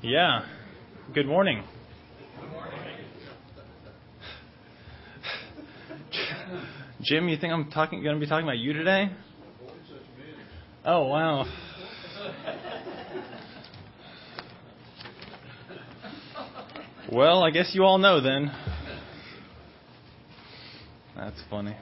Yeah. Good morning. Jim, you think I'm going to be talking about you today? Oh, wow. Well, I guess you all know then. That's funny.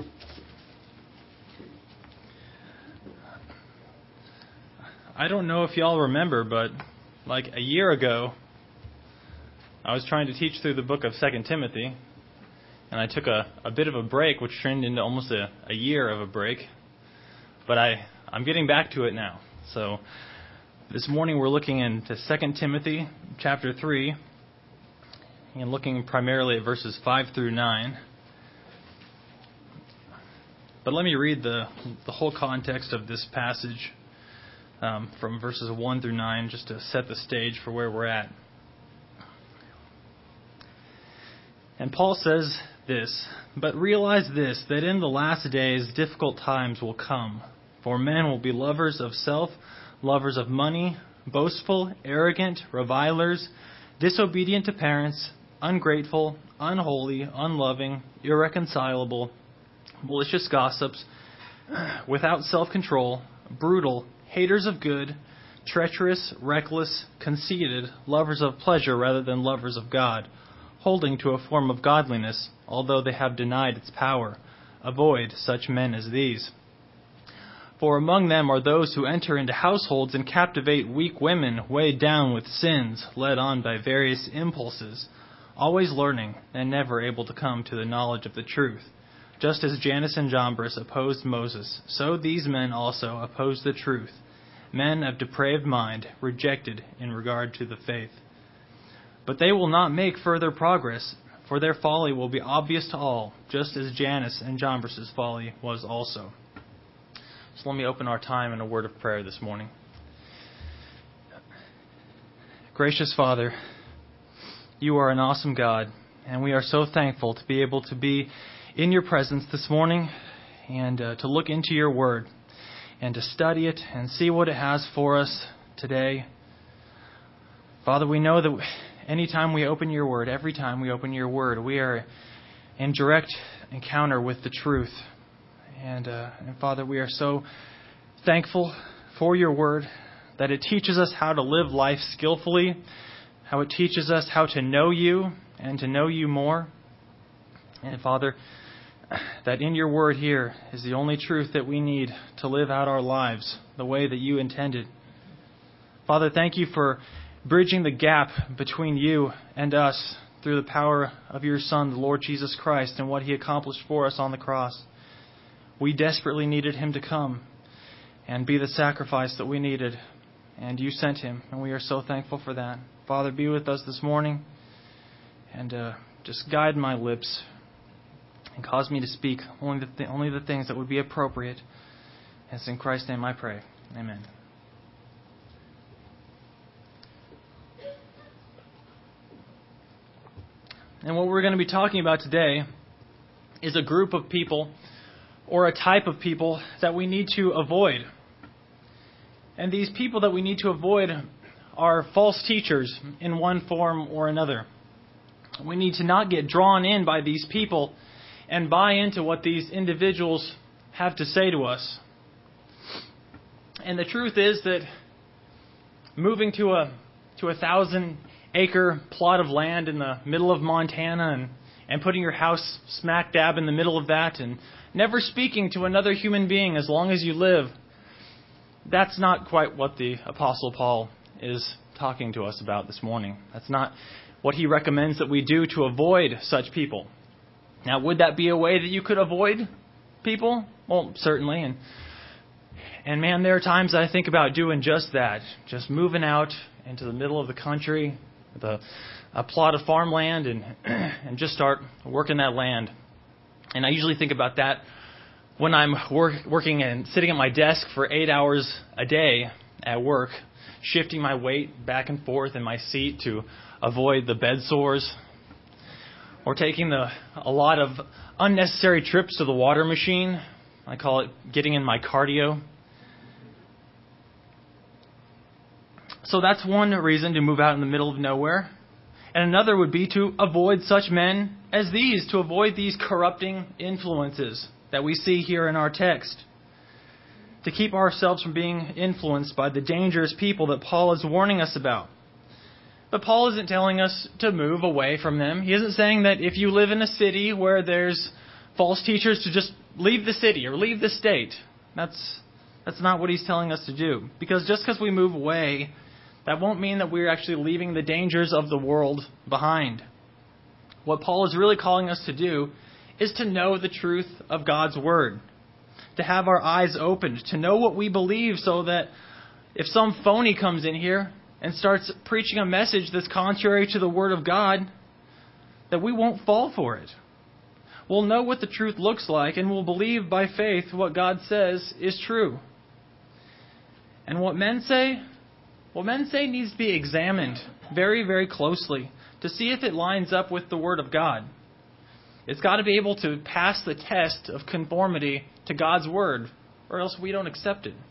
I don't know if y'all remember, but like a year ago, I was trying to teach through the book of 2 Timothy, and I took a bit of a break, which turned into almost a year of a break. But I'm getting back to it now. So this morning we're looking into 2 Timothy chapter 3, and looking primarily at verses 5 through 9. But let me read the whole context of this passage from verses 1 through 9, just to set the stage for where we're at. And Paul says this, "But realize this, that in the last days difficult times will come. For men will be lovers of self, lovers of money, boastful, arrogant, revilers, disobedient to parents, ungrateful, unholy, unloving, irreconcilable, malicious gossips, without self-control, brutal, haters of good, treacherous, reckless, conceited, lovers of pleasure rather than lovers of God, holding to a form of godliness, although they have denied its power. Avoid such men as these. For among them are those who enter into households and captivate weak women, weighed down with sins, led on by various impulses, always learning and never able to come to the knowledge of the truth. Just as Jannes and Jambres opposed Moses, so these men also oppose the truth. Men of depraved mind, rejected in regard to the faith. But they will not make further progress, for their folly will be obvious to all, just as Jannes and Jambres' folly was also." So let me open our time in a word of prayer this morning. Gracious Father, you are an awesome God, and we are so thankful to be able to be in your presence this morning and to look into your word and to study it and see what it has for us today. Father, we know that anytime we open your word, every time we open your word, we are in direct encounter with the truth. And Father, we are so thankful for your word, that it teaches us how to live life skillfully, how it teaches us how to know you and to know you more. And Father, that in your word here is the only truth that we need to live out our lives the way that you intended. Father, thank you for bridging the gap between you and us through the power of your Son, the Lord Jesus Christ, and what he accomplished for us on the cross. We desperately needed him to come and be the sacrifice that we needed, and you sent him, and we are so thankful for that. Father, be with us this morning, and just guide my lips and cause me to speak only the things that would be appropriate. It's in Christ's name I pray. Amen. And what we're going to be talking about today is a group of people or a type of people that we need to avoid. And these people that we need to avoid are false teachers in one form or another. We need to not get drawn in by these people and buy into what these individuals have to say to us. And the truth is that moving to a 1,000-acre plot of land in the middle of Montana and putting your house smack dab in the middle of that and never speaking to another human being as long as you live, that's not quite what the Apostle Paul is talking to us about this morning. That's not what he recommends that we do to avoid such people. Now, would that be a way that you could avoid people? Well, certainly. And man, there are times I think about doing just that. Just moving out into the middle of the country with a plot of farmland and just start working that land. And I usually think about that when I'm working and sitting at my desk for 8 hours a day at work, shifting my weight back and forth in my seat to avoid the bed sores, or taking a lot of unnecessary trips to the water machine. I call it getting in my cardio. So that's one reason to move out in the middle of nowhere. And another would be to avoid such men as these, to avoid these corrupting influences that we see here in our text. To keep ourselves from being influenced by the dangerous people that Paul is warning us about. But Paul isn't telling us to move away from them. He isn't saying that if you live in a city where there's false teachers to just leave the city or leave the state. That's not what he's telling us to do. Because just because we move away, that won't mean that we're actually leaving the dangers of the world behind. What Paul is really calling us to do is to know the truth of God's Word. To have our eyes opened, to know what we believe so that if some phony comes in here and starts preaching a message that's contrary to the Word of God, that we won't fall for it. We'll know what the truth looks like, and we'll believe by faith what God says is true. And what men say needs to be examined very, very closely to see if it lines up with the Word of God. It's got to be able to pass the test of conformity to God's Word, or else we don't accept it.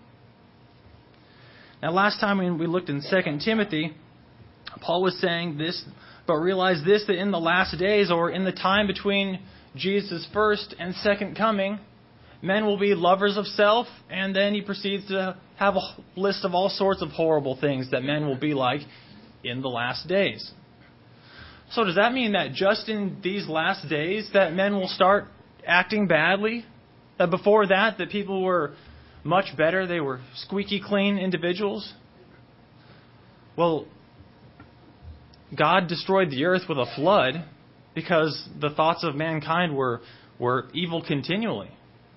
Now, last time when we looked in 2 Timothy, Paul was saying this, but realize this, that in the last days, or in the time between Jesus' first and second coming, men will be lovers of self, and then he proceeds to have a list of all sorts of horrible things that men will be like in the last days. So does that mean that just in these last days that men will start acting badly? That before that people were much better, they were squeaky clean individuals? Well, God destroyed the earth with a flood because the thoughts of mankind were evil continually.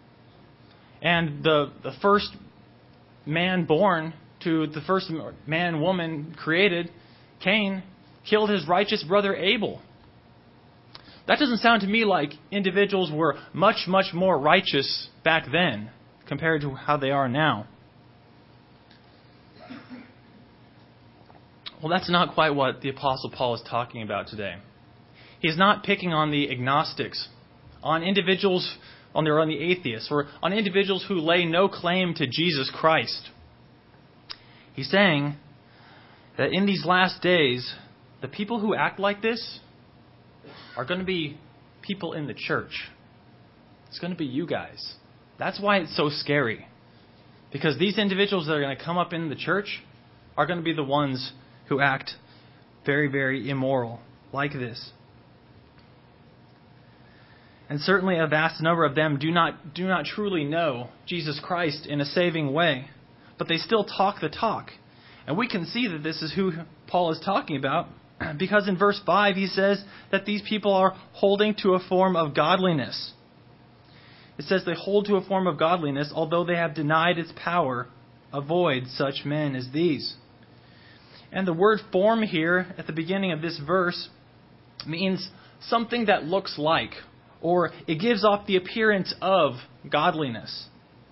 And the first man born to the first man woman created, Cain, killed his righteous brother Abel. That doesn't sound to me like individuals were much, much more righteous back then compared to how they are now. Well, that's not quite what the Apostle Paul is talking about today. He's not picking on the agnostics, on individuals, on the atheists, or on individuals who lay no claim to Jesus Christ. He's saying that in these last days, the people who act like this are going to be people in the church. It's going to be you guys. That's why it's so scary. Because these individuals that are going to come up in the church are going to be the ones who act very, very immoral like this. And certainly a vast number of them do not truly know Jesus Christ in a saving way. But they still talk the talk. And we can see that this is who Paul is talking about, because in verse 5 he says that these people are holding to a form of godliness. It says they hold to a form of godliness, although they have denied its power. Avoid such men as these. And the word form here at the beginning of this verse means something that looks like, or it gives off the appearance of godliness.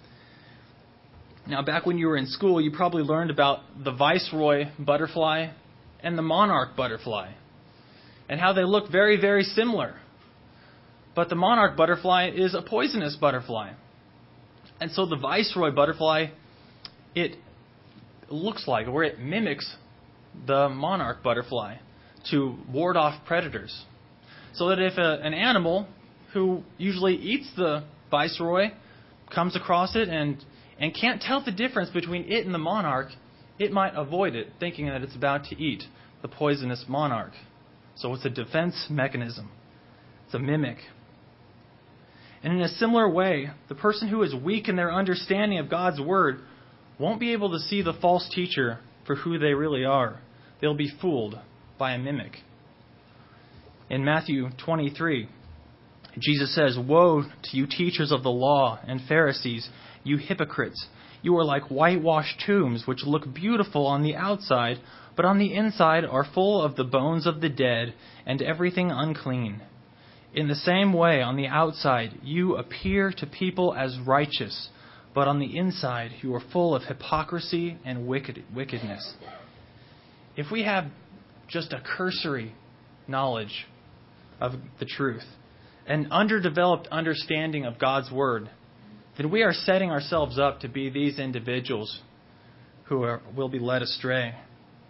Now, back when you were in school, you probably learned about the viceroy butterfly and the monarch butterfly, and how they look very, very similar. But the monarch butterfly is a poisonous butterfly. And so the viceroy butterfly, it looks like, or it mimics the monarch butterfly to ward off predators. So that if an animal who usually eats the viceroy comes across it and can't tell the difference between it and the monarch, it might avoid it, thinking that it's about to eat the poisonous monarch. So it's a defense mechanism. It's a mimic. And in a similar way, the person who is weak in their understanding of God's Word won't be able to see the false teacher for who they really are. They'll be fooled by a mimic. In Matthew 23, Jesus says, "Woe to you teachers of the law and Pharisees, you hypocrites! You are like whitewashed tombs, which look beautiful on the outside, but on the inside are full of the bones of the dead and everything unclean. In the same way, on the outside, you appear to people as righteous, but on the inside, you are full of hypocrisy and wickedness." If we have just a cursory knowledge of the truth, an underdeveloped understanding of God's Word, then we are setting ourselves up to be these individuals who will be led astray.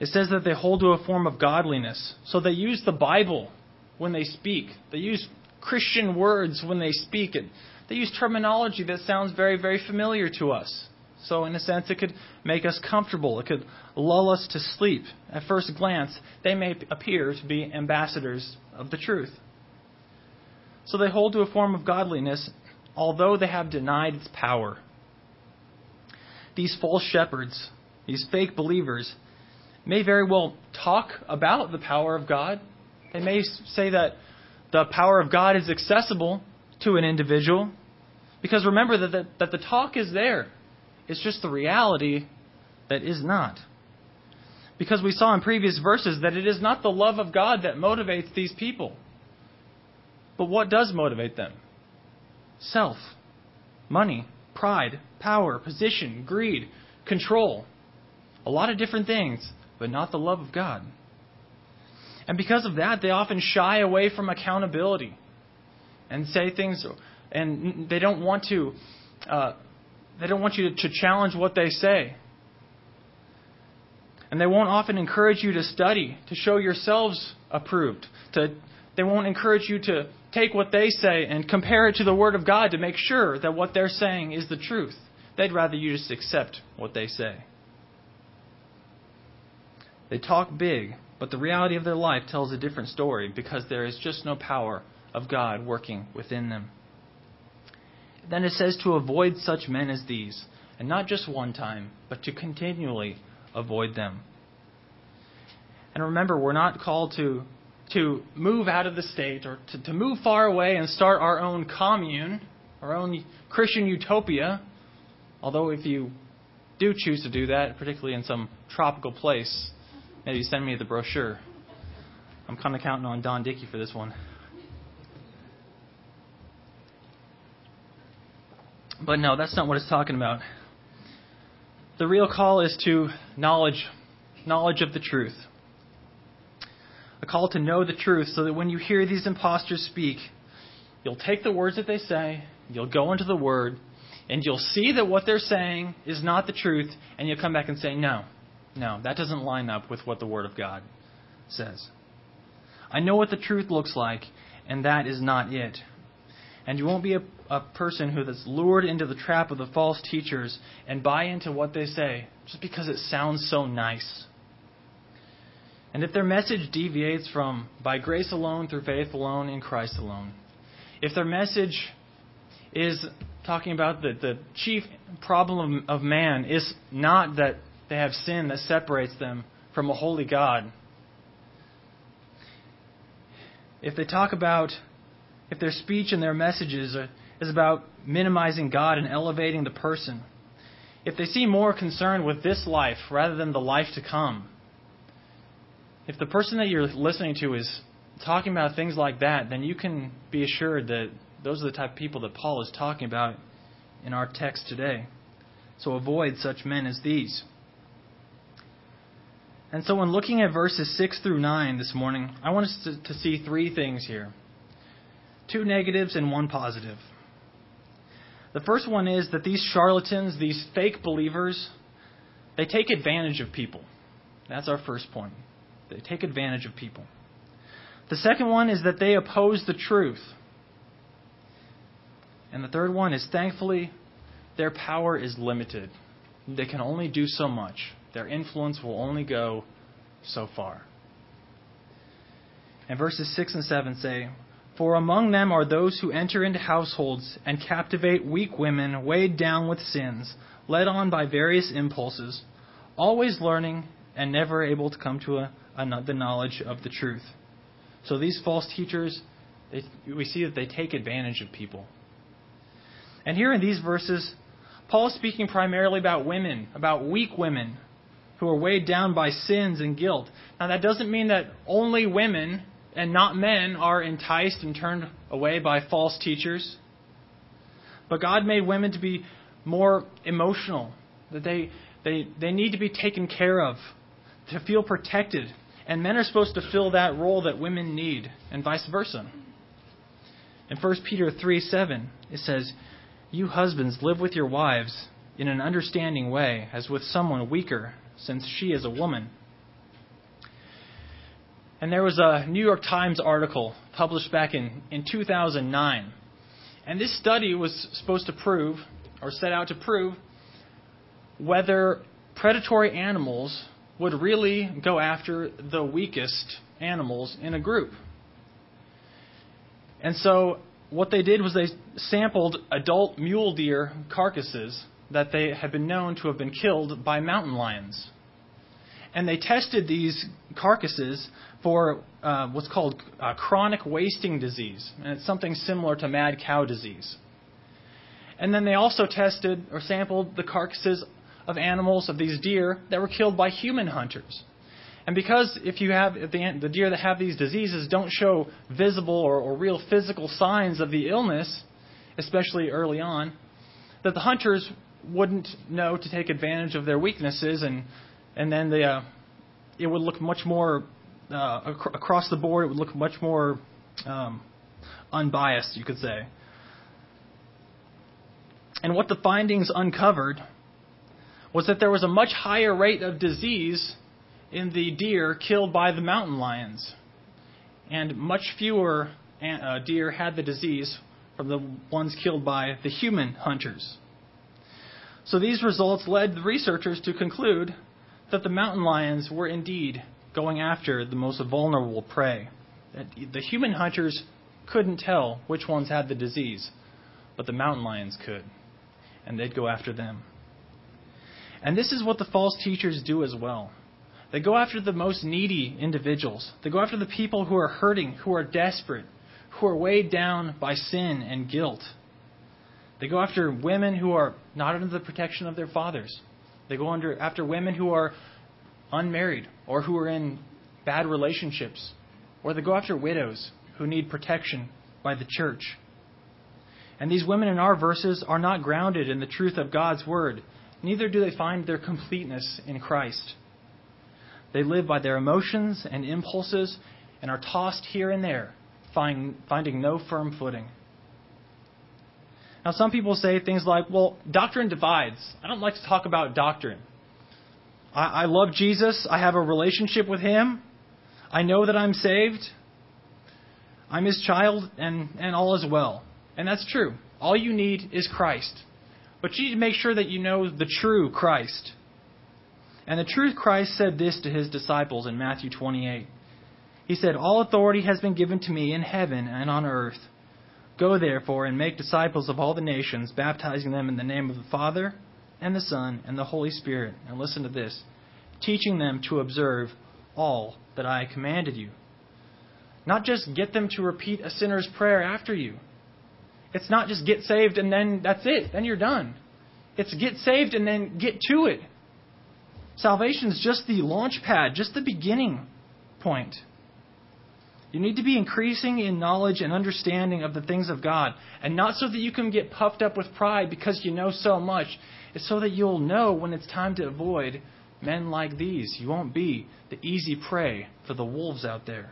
It says that they hold to a form of godliness. So they use the Bible when they speak. They use Christian words when they speak it. They use terminology that sounds very, very familiar to us. So in a sense, it could make us comfortable. It could lull us to sleep. At first glance, they may appear to be ambassadors of the truth. So they hold to a form of godliness, although they have denied its power. These false shepherds, these fake believers, may very well talk about the power of God. They may say that the power of God is accessible to an individual. Because remember that the talk is there. It's just the reality that is not. Because we saw in previous verses that it is not the love of God that motivates these people. But what does motivate them? Self, money, pride, power, position, greed, control. A lot of different things, but not the love of God. And because of that, they often shy away from accountability and say things, and they don't want you to challenge what they say. And they won't often encourage you to study, to show yourselves approved. They won't encourage you to take what they say and compare it to the Word of God to make sure that what they're saying is the truth. They'd rather you just accept what they say. They talk big, but the reality of their life tells a different story because there is just no power of God working within them. Then it says to avoid such men as these, and not just one time, but to continually avoid them. And remember, we're not called to move out of the state or to move far away and start our own commune, our own Christian utopia. Although if you do choose to do that, particularly in some tropical place, maybe send me the brochure. I'm kind of counting on Don Dickey for this one. But no, that's not what it's talking about. The real call is to knowledge of the truth. A call to know the truth so that when you hear these imposters speak, you'll take the words that they say, you'll go into the Word, and you'll see that what they're saying is not the truth, and you'll come back and say, no, that doesn't line up with what the Word of God says. I know what the truth looks like, and that is not it. And you won't be a person who is lured into the trap of the false teachers and buy into what they say just because it sounds so nice. And if their message deviates from by grace alone, through faith alone, in Christ alone, if their message is talking about the chief problem of man is not that they have sin that separates them from a holy God, if their speech and their messages is about minimizing God and elevating the person, if they seem more concerned with this life rather than the life to come, if the person that you're listening to is talking about things like that, then you can be assured that those are the type of people that Paul is talking about in our text today. So avoid such men as these. And so when looking at verses 6 through 9 this morning, I want us to see three things here. 2 negatives and 1 positive. The first one is that these charlatans, these fake believers, they take advantage of people. That's our first point. They take advantage of people. The second one is that they oppose the truth. And the third one is, thankfully, their power is limited. They can only do so much. Their influence will only go so far. And verses 6 and 7 say, "For among them are those who enter into households and captivate weak women weighed down with sins, led on by various impulses, always learning and never able to come to the knowledge of the truth." So these false teachers, we see that they take advantage of people. And here in these verses, Paul is speaking primarily about women, about weak women who are weighed down by sins and guilt. Now that doesn't mean that only women and not men are enticed and turned away by false teachers. But God made women to be more emotional, that they need to be taken care of, to feel protected. And men are supposed to fill that role that women need, and vice versa. In 1 Peter 3:7, it says, "You husbands, live with your wives in an understanding way, as with someone weaker, since she is a woman." And there was a New York Times article published back in 2009. And this study was supposed to prove, or set out to prove, whether predatory animals would really go after the weakest animals in a group. And so what they did was they sampled adult mule deer carcasses that they had been known to have been killed by mountain lions. And they tested these carcasses for what's called chronic wasting disease. And it's something similar to mad cow disease. And then they also tested or sampled the carcasses of animals, of these deer, that were killed by human hunters. And because if the deer that have these diseases don't show visible or real physical signs of the illness, especially early on, that the hunters wouldn't know to take advantage of their weaknesses, and then it would look much more across the board. It would look much more unbiased, you could say. And what the findings uncovered was that there was a much higher rate of disease in the deer killed by the mountain lions, and much fewer deer had the disease from the ones killed by the human hunters. So these results led the researchers to conclude that the mountain lions were indeed going after the most vulnerable prey. That the human hunters couldn't tell which ones had the disease, but the mountain lions could, and they'd go after them. And this is what the false teachers do as well. They go after the most needy individuals. They go after the people who are hurting, who are desperate, who are weighed down by sin and guilt. They go after women who are not under the protection of their fathers. They go after women who are unmarried or who are in bad relationships. Or they go after widows who need protection by the church. And these women in our verses are not grounded in the truth of God's word. Neither do they find their completeness in Christ. They live by their emotions and impulses and are tossed here and there, finding no firm footing. Now, some people say things like, well, doctrine divides. I don't like to talk about doctrine. I love Jesus. I have a relationship with Him. I know that I'm saved. I'm His child, and all is well. And that's true. All you need is Christ. But you need to make sure that you know the true Christ. And the true Christ said this to His disciples in Matthew 28. He said, "All authority has been given to me in heaven and on earth. Go therefore and make disciples of all the nations, baptizing them in the name of the Father and the Son and the Holy Spirit." And listen to this. "Teaching them to observe all that I commanded you." Not just get them to repeat a sinner's prayer after you. It's not just get saved and then that's it. Then you're done. It's get saved and then get to it. Salvation is just the launch pad, just the beginning point. You need to be increasing in knowledge and understanding of the things of God. And not so that you can get puffed up with pride because you know so much. It's so that you'll know when it's time to avoid men like these. You won't be the easy prey for the wolves out there.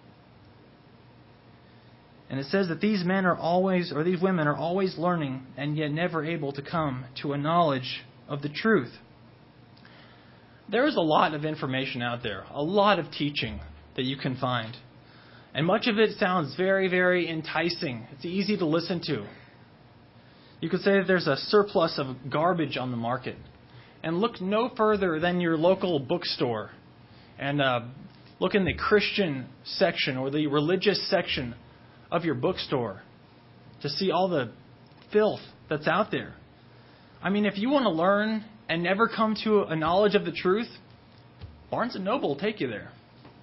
And it says that these men are always, or these women are always learning and yet never able to come to a knowledge of the truth. There is a lot of information out there, a lot of teaching that you can find. And much of it sounds very, very enticing. It's easy to listen to. You could say that there's a surplus of garbage on the market. And look no further than your local bookstore. And look in the Christian section or the religious section of your bookstore to see all the filth that's out there. I mean, if you want to learn and never come to a knowledge of the truth, Barnes & Noble will take you there.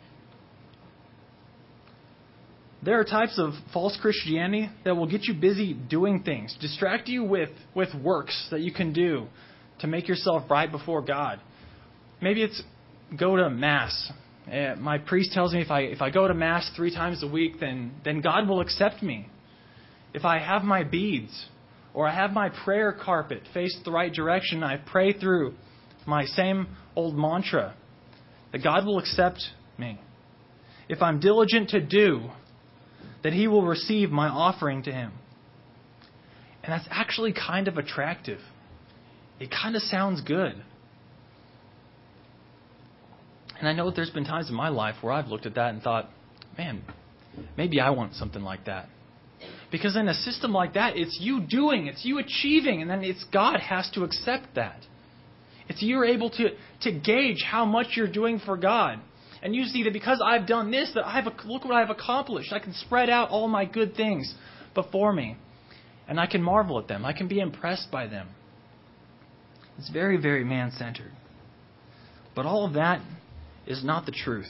There are types of false Christianity that will get you busy doing things, distract you with works that you can do to make yourself right before God. Maybe it's go to Mass. My priest tells me if I go to Mass 3 times a week, then God will accept me. If I have my beads, or I have my prayer carpet faced the right direction, I pray through my same old mantra, that God will accept me. If I'm diligent to do, that He will receive my offering to Him. And that's actually kind of attractive. It kind of sounds good. And And I know there's been times in my life where I've looked at that and thought, man, maybe I want something like that. Because in a system like that, it's you doing, it's you achieving, and then it's God has to accept that. It's you're able to gauge how much you're doing for God. And you see that because I've done this, look what I've accomplished. I can spread out all my good things before me. And I can marvel at them. I can be impressed by them. It's very, very man-centered. But all of that is not the truth.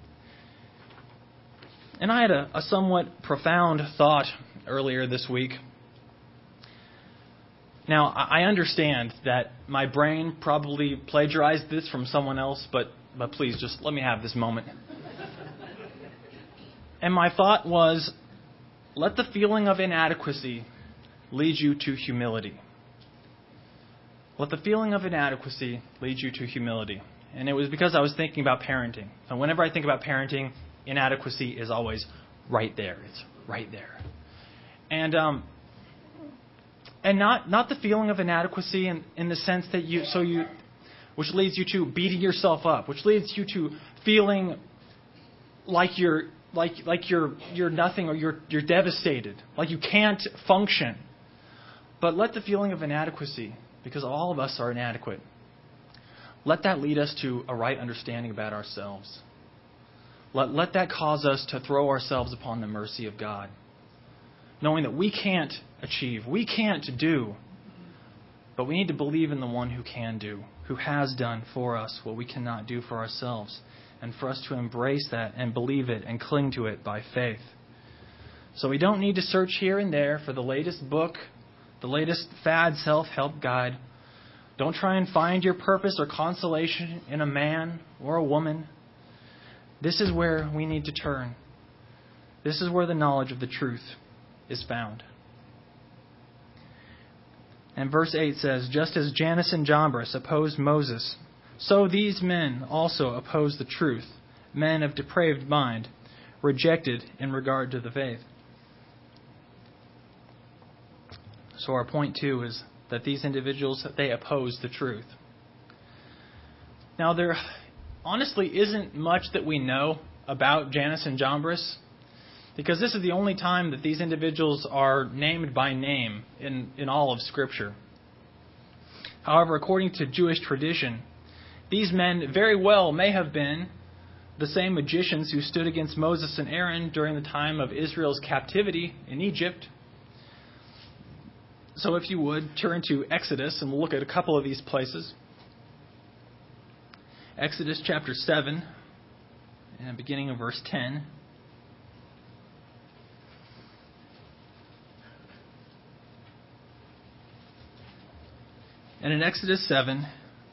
And I had a somewhat profound thought earlier this week. Now, I understand that my brain probably plagiarized this from someone else, but please, just let me have this moment. And my thought was, let the feeling of inadequacy lead you to humility. Let the feeling of inadequacy lead you to humility. And it was because I was thinking about parenting. And whenever I think about parenting, inadequacy is always right there. It's right there. And not the feeling of inadequacy in the sense that which leads you to beating yourself up, which leads you to feeling like you're nothing or you're devastated, like you can't function. But let the feeling of inadequacy, because all of us are inadequate, let that lead us to a right understanding about ourselves. Let that cause us to throw ourselves upon the mercy of God, knowing that we can't achieve, we can't do, but we need to believe in the one who can do, who has done for us what we cannot do for ourselves, and for us to embrace that and believe it and cling to it by faith. So we don't need to search here and there for the latest book, the latest fad self-help guide. Don't try and find your purpose or consolation in a man or a woman. This is where we need to turn. This is where the knowledge of the truth is found. And verse 8 says, just as Jannes and Jambres opposed Moses, so these men also oppose the truth, men of depraved mind, rejected in regard to the faith. So our point 2 is that these individuals, they oppose the truth. Now, there honestly isn't much that we know about Jannes and Jambres, because this is the only time that these individuals are named by name in all of Scripture. However, according to Jewish tradition, these men very well may have been the same magicians who stood against Moses and Aaron during the time of Israel's captivity in Egypt. So if you would, turn to Exodus, and we'll look at a couple of these places. Exodus chapter 7, and beginning of verse 10. And in Exodus 7,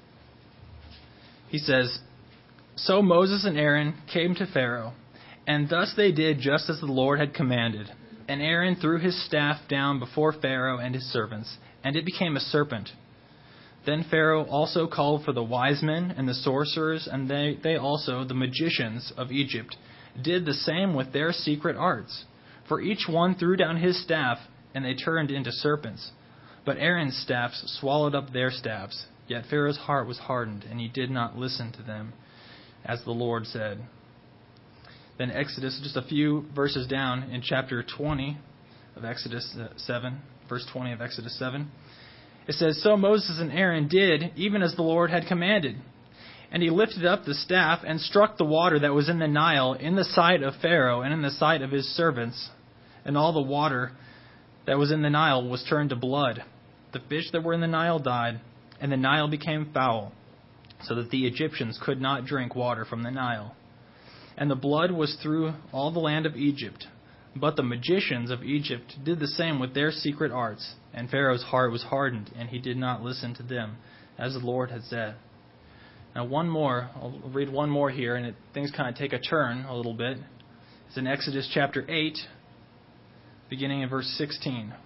he says, so Moses and Aaron came to Pharaoh, and thus they did just as the Lord had commanded. And Aaron threw his staff down before Pharaoh and his servants, and it became a serpent. Then Pharaoh also called for the wise men and the sorcerers, and they also, the magicians of Egypt, did the same with their secret arts. For each one threw down his staff, and they turned into serpents. But Aaron's staffs swallowed up their staffs. Yet Pharaoh's heart was hardened, and he did not listen to them, as the Lord said. Then Exodus, just a few verses down in chapter 20 of Exodus 7, verse 20 of Exodus 7, it says, so Moses and Aaron did even as the Lord had commanded. And he lifted up the staff and struck the water that was in the Nile in the sight of Pharaoh and in the sight of his servants. And all the water that was in the Nile was turned to blood. The fish that were in the Nile died, and the Nile became foul, so that the Egyptians could not drink water from the Nile. And the blood was through all the land of Egypt. But the magicians of Egypt did the same with their secret arts, and Pharaoh's heart was hardened, and he did not listen to them, as the Lord had said. Now I'll read one more here, and things kind of take a turn a little bit. It's in Exodus chapter 8, beginning in verse 16.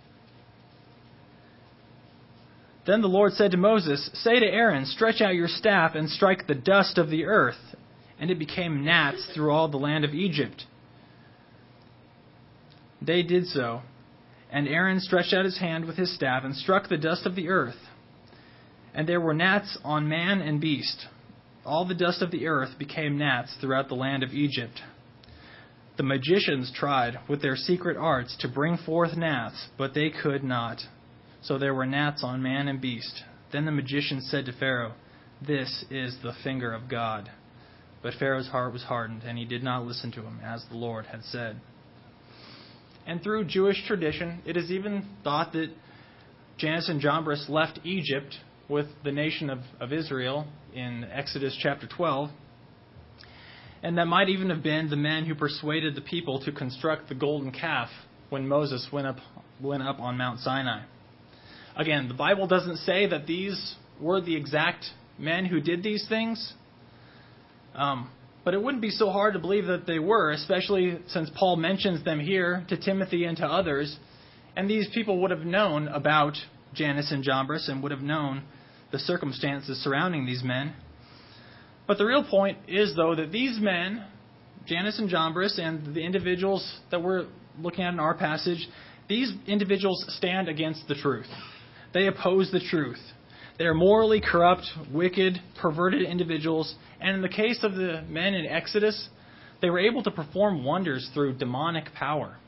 Then the Lord said to Moses, say to Aaron, stretch out your staff and strike the dust of the earth. And it became gnats through all the land of Egypt. They did so. And Aaron stretched out his hand with his staff and struck the dust of the earth. And there were gnats on man and beast. all the dust of the earth became gnats throughout the land of Egypt. The magicians tried with their secret arts to bring forth gnats, but they could not. So there were gnats on man and beast. Then the magicians said to Pharaoh, "This is the finger of God." But Pharaoh's heart was hardened, and he did not listen to him, as the Lord had said. And through Jewish tradition, it is even thought that Jannes and Jambres left Egypt with the nation of Israel in Exodus chapter 12. And that might even have been the men who persuaded the people to construct the golden calf when Moses went up on Mount Sinai. Again, the Bible doesn't say that these were the exact men who did these things. But it wouldn't be so hard to believe that they were, especially since Paul mentions them here to Timothy and to others. And these people would have known about Jannes and Jambres and would have known the circumstances surrounding these men. But the real point is, though, that these men, Jannes and Jambres, and the individuals that we're looking at in our passage, these individuals stand against the truth. They oppose the truth. They are morally corrupt, wicked, perverted individuals. And in the case of the men in Exodus, they were able to perform wonders through demonic power.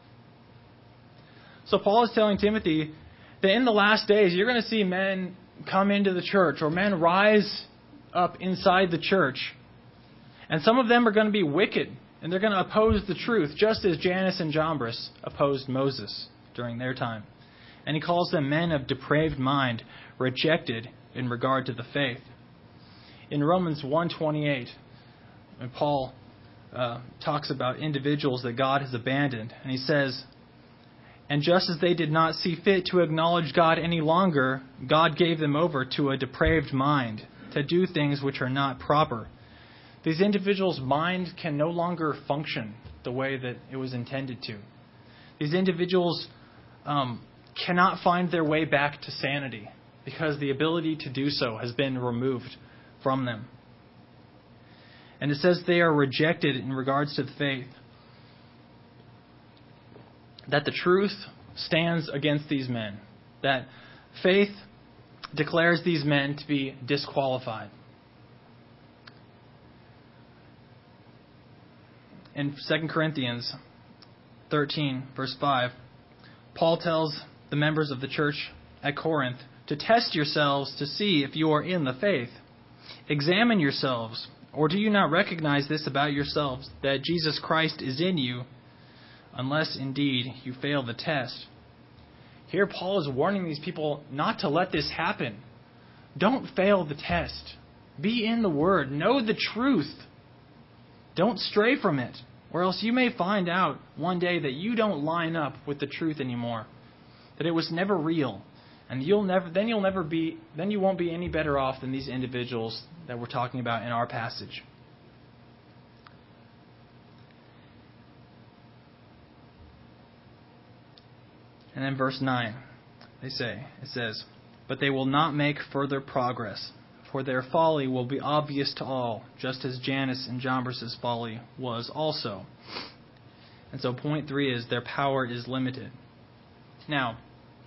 So Paul is telling Timothy that in the last days, you're going to see men come into the church, or men rise up inside the church. And some of them are going to be wicked, and they're going to oppose the truth, just as Jannes and Jambres opposed Moses during their time. And he calls them men of depraved mind, rejected in regard to the faith. In Romans 1:28, when Paul talks about individuals that God has abandoned, and he says, "And just as they did not see fit to acknowledge God any longer, God gave them over to a depraved mind, to do things which are not proper." These individuals' mind can no longer function the way that it was intended to. These individuals cannot find their way back to sanity because the ability to do so has been removed from them. And it says they are rejected in regards to the faith. That the truth stands against these men. That faith declares these men to be disqualified. In 2 Corinthians 13, verse 5, Paul tells the members of the church at Corinth to test yourselves to see if you are in the faith. Examine yourselves, or do you not recognize this about yourselves, that Jesus Christ is in you, unless indeed you fail the test? Here Paul is warning these people not to let this happen. Don't fail the test. Be in the Word. Know the truth. Don't stray from it, or else you may find out one day that you don't line up with the truth anymore, that it was never real, and you won't be any better off than these individuals that we're talking about in our passage. And then verse 9, it says, "But they will not make further progress, for their folly will be obvious to all, just as Jannes and Jambres' folly was also." And so point 3 is their power is limited. Now,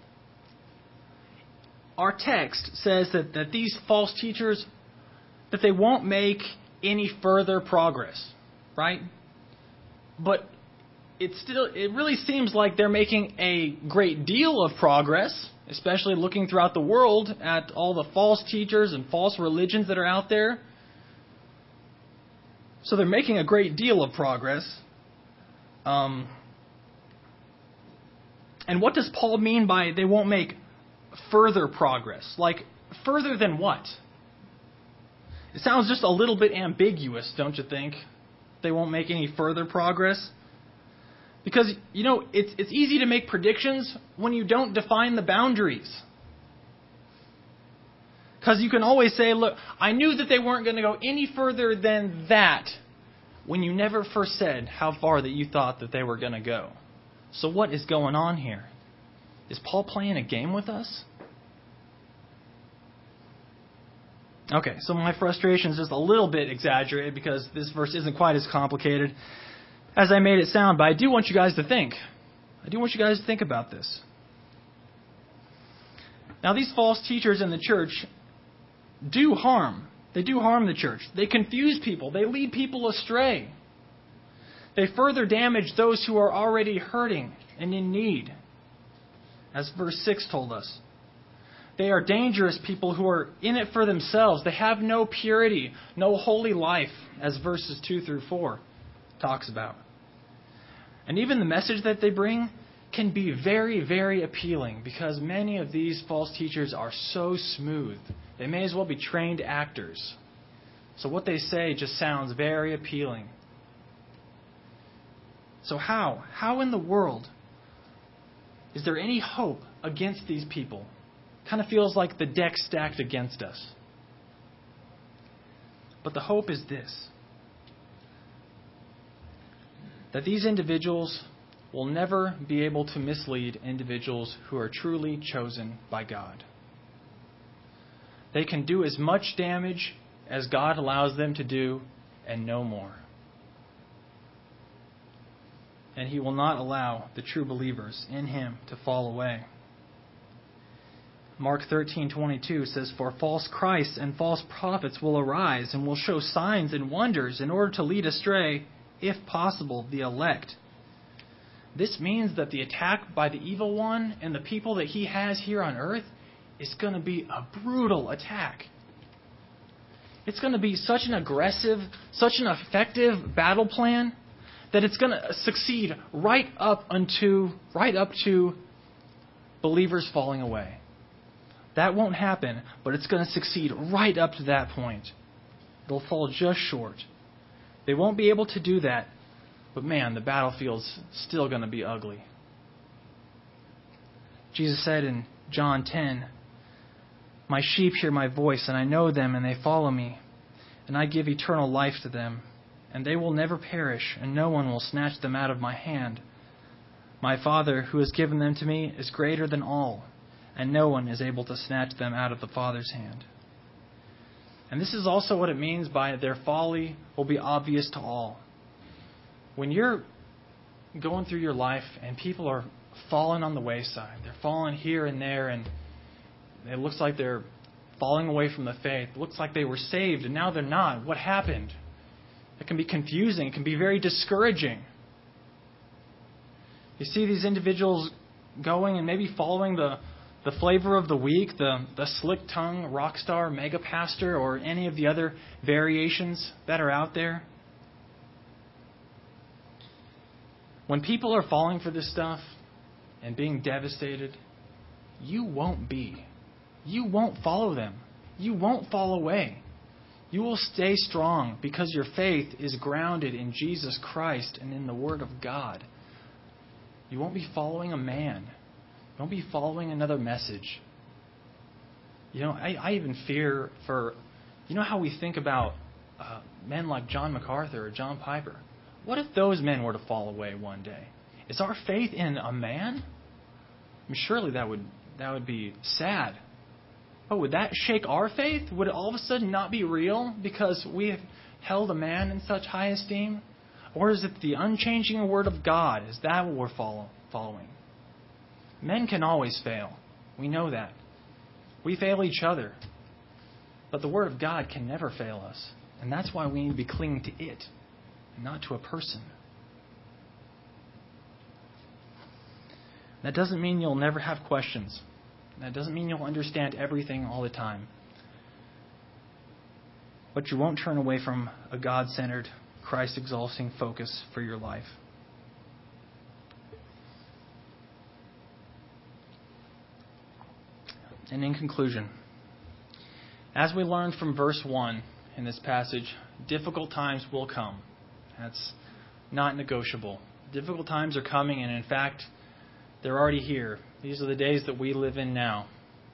our text says that these false teachers, that they won't make any further progress, right? But it really seems like they're making a great deal of progress, especially looking throughout the world at all the false teachers and false religions that are out there. So they're making a great deal of progress. And what does Paul mean by they won't make further progress? Like, further than what? It sounds just a little bit ambiguous, don't you think? They won't make any further progress. Because, it's easy to make predictions when you don't define the boundaries. Because you can always say, look, I knew that they weren't going to go any further than that, when you never first said how far that you thought that they were going to go. So what is going on here? Is Paul playing a game with us? Okay, so my frustration is just a little bit exaggerated because this verse isn't quite as complicated as I made it sound, but I do want you guys to think. I do want you guys to think about this. Now, these false teachers in the church do harm. They do harm the church. They confuse people. They lead people astray. They further damage those who are already hurting and in need, as verse 6 told us. They are dangerous people who are in it for themselves. They have no purity, no holy life, as verses 2 through 4 talks about. And even the message that they bring can be very, very appealing because many of these false teachers are so smooth. They may as well be trained actors. So what they say just sounds very appealing. So how? How in the world is there any hope against these people? Kind of feels like the deck stacked against us. But the hope is this: that these individuals will never be able to mislead individuals who are truly chosen by God. They can do as much damage as God allows them to do and no more. And He will not allow the true believers in Him to fall away. Mark 13:22 says, "For false Christs and false prophets will arise and will show signs and wonders in order to lead astray, if possible, the elect." This means that the attack by the evil one and the people that he has here on earth is going to be a brutal attack. It's going to be such an aggressive, such an effective battle plan that it's going to succeed right up to believers falling away. That won't happen, but it's going to succeed right up to that point. They'll fall just short. They won't be able to do that, but man, the battlefield's still going to be ugly. Jesus said in John 10, "My sheep hear my voice, and I know them, and they follow me. And I give eternal life to them, and they will never perish, and no one will snatch them out of my hand. My Father, who has given them to me, is greater than all, and no one is able to snatch them out of the Father's hand." And this is also what it means by their folly will be obvious to all. When you're going through your life and people are falling on the wayside, they're falling here and there, and it looks like they're falling away from the faith. It looks like they were saved and now they're not. What happened? It can be confusing. It can be very discouraging. You see these individuals going and maybe following the flavor of the week, the slick-tongued rock star mega pastor, or any of the other variations that are out there. When people are falling for this stuff and being devastated, you won't be. You won't follow them. You won't fall away. You will stay strong because your faith is grounded in Jesus Christ and in the Word of God. You won't be following a man. You won't be following another message. You know, I even fear for, you know how we think about men like John MacArthur or John Piper? What if those men were to fall away one day? Is our faith in a man? I mean, surely that would be sad. But would that shake our faith? Would it all of a sudden not be real because we have held a man in such high esteem? Or is it the unchanging Word of God? Is that what we're following? Men can always fail. We know that. We fail each other. But the Word of God can never fail us. And that's why we need to be clinging to it, and not to a person. That doesn't mean you'll never have questions. That doesn't mean you'll understand everything all the time. But you won't turn away from a God-centered, Christ-exalting focus for your life. And in conclusion, as we learned from verse 1 in this passage, difficult times will come. That's not negotiable. Difficult times are coming, and in fact, they're already here. These are the days that we live in now.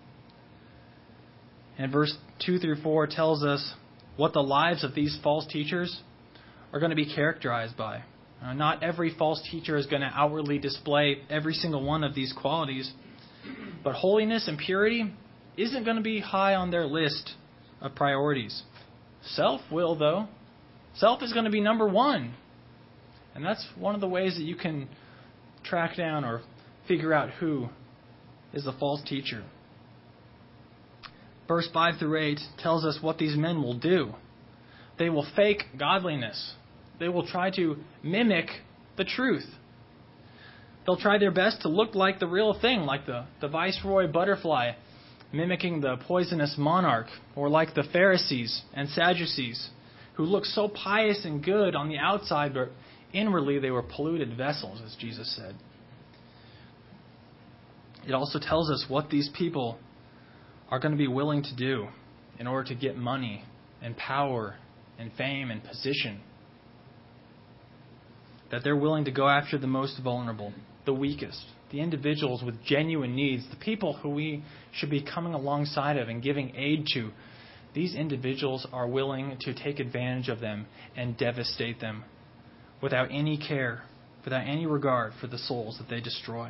And verse 2 through 4 tells us what the lives of these false teachers are going to be characterized by. Not every false teacher is going to outwardly display every single one of these qualities, but holiness and purity isn't going to be high on their list of priorities. Self will, though. Self is going to be number one. And that's one of the ways that you can track down or figure out who is a false teacher. Verse 5 through 8 tells us what these men will do. They will fake godliness. They will try to mimic the truth. They'll try their best to look like the real thing, like the viceroy butterfly mimicking the poisonous monarch, or like the Pharisees and Sadducees, who looked so pious and good on the outside, but inwardly they were polluted vessels, as Jesus said. It also tells us what these people are going to be willing to do in order to get money and power and fame and position. That they're willing to go after the most vulnerable, the weakest, the individuals with genuine needs, the people who we should be coming alongside of and giving aid to. These individuals are willing to take advantage of them and devastate them without any care, without any regard for the souls that they destroy.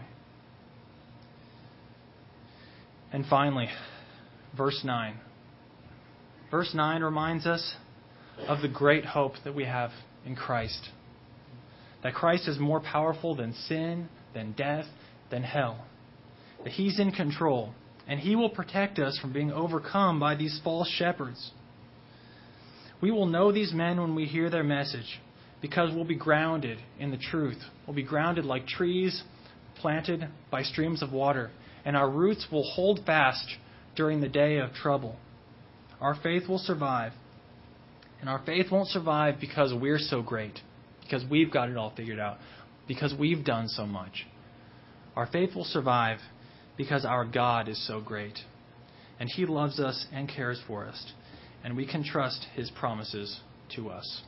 And finally, verse 9. Verse 9 reminds us of the great hope that we have in Christ. That Christ is more powerful than sin, than death, than hell. That He's in control, and He will protect us from being overcome by these false shepherds. We will know these men when we hear their message, because we'll be grounded in the truth. We'll be grounded like trees planted by streams of water, and our roots will hold fast during the day of trouble. Our faith will survive, and our faith won't survive because we're so great, because we've got it all figured out, because we've done so much. Our faith will survive because our God is so great, and He loves us and cares for us, and we can trust His promises to us.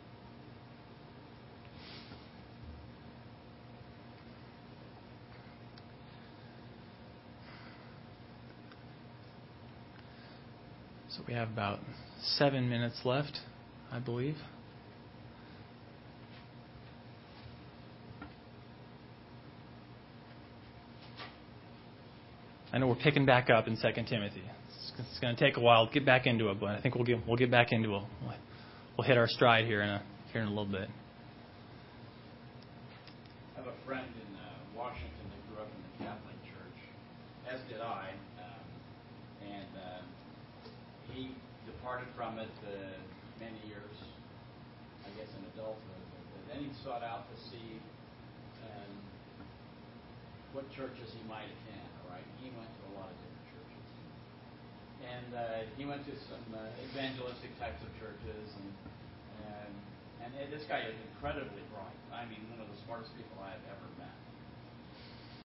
So we have about 7 minutes left, I believe. I know we're picking back up in 2 Timothy. It's going to take a while to get back into it, but I think we'll get back into it. We'll hit our stride here in a little bit. I have a friend in Washington that grew up in the Catholic Church, as did I, and he departed from it many years, I guess, in adulthood. But then he sought out to see what churches he might attend. Right? He went to a lot of different churches, and he went to some evangelistic types of churches, and this guy is incredibly bright. I mean, one of the smartest people I have ever met.